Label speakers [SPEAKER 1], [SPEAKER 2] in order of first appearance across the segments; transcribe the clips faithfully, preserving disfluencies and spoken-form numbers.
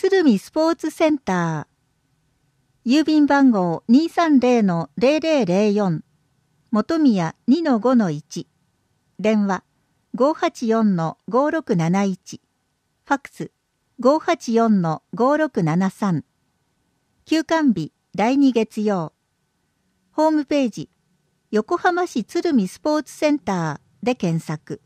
[SPEAKER 1] 鶴見スポーツセンター。郵便番号 にーさんぜろのぜろぜろぜろよん。本宮 にのごのいち。電話 ごーはちよんのごろくなないち。ファックス ごーはちよんのごろくななさん。休館日だいに月曜。ホームページ横浜市鶴見スポーツセンターで検索。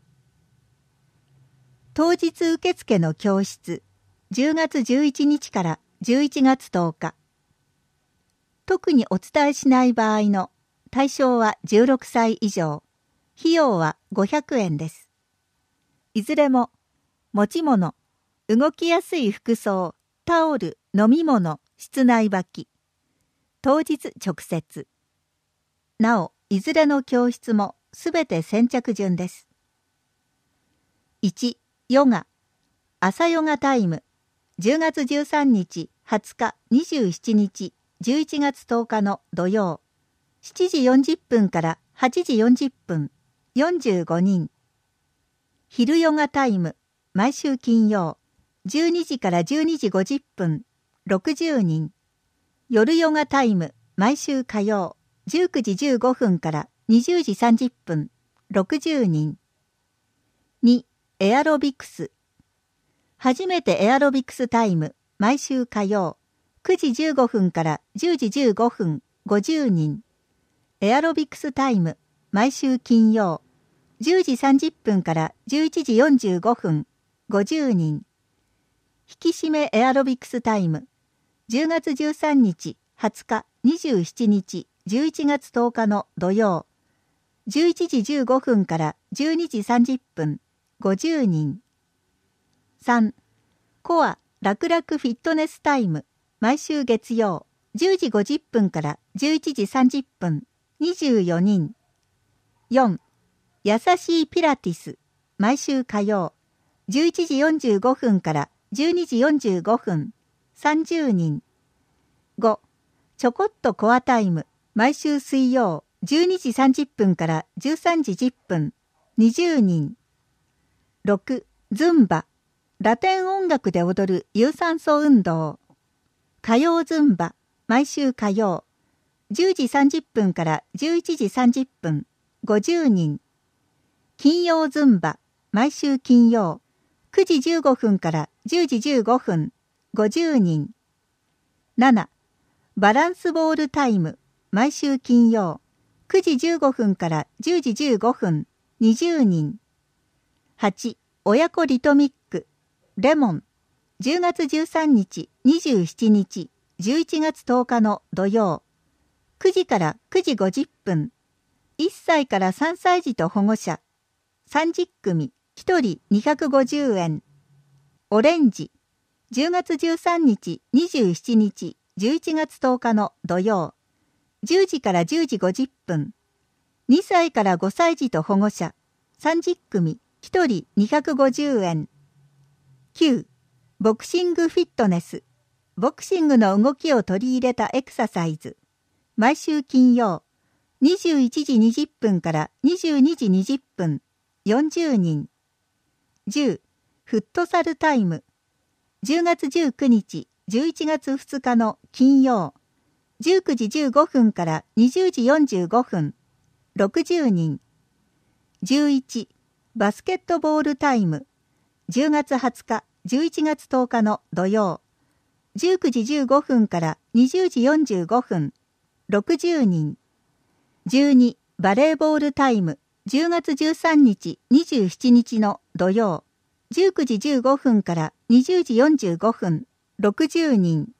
[SPEAKER 1] 当日受付の教室じゅうがつじゅういちにちからじゅういちがつとおか。特にお伝えしない場合の対象はじゅうろくさい以上。費用はごひゃくえんです。いずれも持ち物、動きやすい服装、タオル、飲み物、室内履き。当日直接。なお、いずれの教室もすべて先着順です。いち、ヨガ。朝ヨガタイム。じゅうがつじゅうさんにち、はつか、にじゅうしちにち、じゅういちがつとおかの土曜。しちじよんじゅっぷんからはちじよんじゅっぷん、よんじゅうごにん。昼ヨガタイム。毎週金曜。じゅうにじからじゅうにじごじゅっぷん、ろくじゅうにん。夜ヨガタイム。毎週火曜。じゅうくじじゅうごふんからにじゅうじさんじゅっぷん、ろくじゅうにん。に、エアロビクス。初めてエアロビクスタイム。毎週火曜。くじじゅうごふんからじゅうじじゅうごふん、ごじゅうにん。エアロビクスタイム。毎週金曜。じゅうじさんじゅっぷんからじゅういちじよんじゅうごふん、ごじゅうにん。引き締めエアロビクスタイム。じゅうがつじゅうさんにち、はつか、にじゅうしちにち、じゅういちがつとおかの土曜。じゅういちじじゅうごふんからじゅうにじさんじゅっぷん、ごじゅうにん。さん、コア楽々フィットネスタイム。毎週月曜。じゅうじごじゅっぷんからじゅういちじさんじゅっぷん、にじゅうよにん。よん、優しいピラティス。毎週火曜。じゅういちじよんじゅうごふんからじゅうにじよんじゅうごふん、さんじゅうにん。ご、ちょこっとコアタイム。毎週水曜。じゅうにじさんじゅっぷんからじゅうさんじじゅっぷん、にじゅうにん。ろく、ズンバ。ラテン音楽で踊る有酸素運動。火曜ズンバ。毎週火曜。じゅうじさんじゅっぷんからじゅういちじさんじゅっぷん、ごじゅうにん。金曜ズンバ。毎週金曜。くじじゅうごふんからじゅうじじゅうごふん、ごじゅうにん。なな、バランスボールタイム。毎週金曜。くじじゅうごふんからじゅうじじゅうごふん、にじゅうにん。はち、親子リトミック。レモン。じゅうがつじゅうさんにち、にじゅうしちにち、じゅういちがつとおかの土曜。くじからくじごじゅっぷん。いっさいからさんさい児と保護者。さんじゅっくみ、ひとりにひゃくごじゅうえん。オレンジ。じゅうがつじゅうさんにち、にじゅうしちにち、じゅういちがつとおかの土曜。じゅうじからじゅうじごじゅっぷん。にさいからごさい児と保護者。さんじゅっくみ、ひとりにひゃくごじゅうえん。きゅう、ボクシングフィットネス。ボクシングの動きを取り入れたエクササイズ。毎週金曜。にじゅういちじにじゅっぷんからにじゅうにじにじゅっぷん、よんじゅうにん。じゅう、フットサルタイム。じゅうがつじゅうくにち、じゅういちがつふつかの金曜。じゅうくじじゅうごふんからにじゅうじよんじゅうごふん、ろくじゅうにん。じゅういち、バスケットボールタイム。じゅうがつはつか、じゅういちがつとおかの土曜。じゅうくじじゅうごふんからにじゅうじよんじゅうごふん、ろくじゅうにん。じゅうに、バレーボールタイム。じゅうがつじゅうさんにち、にじゅうしちにちの土曜。じゅうくじじゅうごふんからにじゅうじよんじゅうごふん、ろくじゅうにん。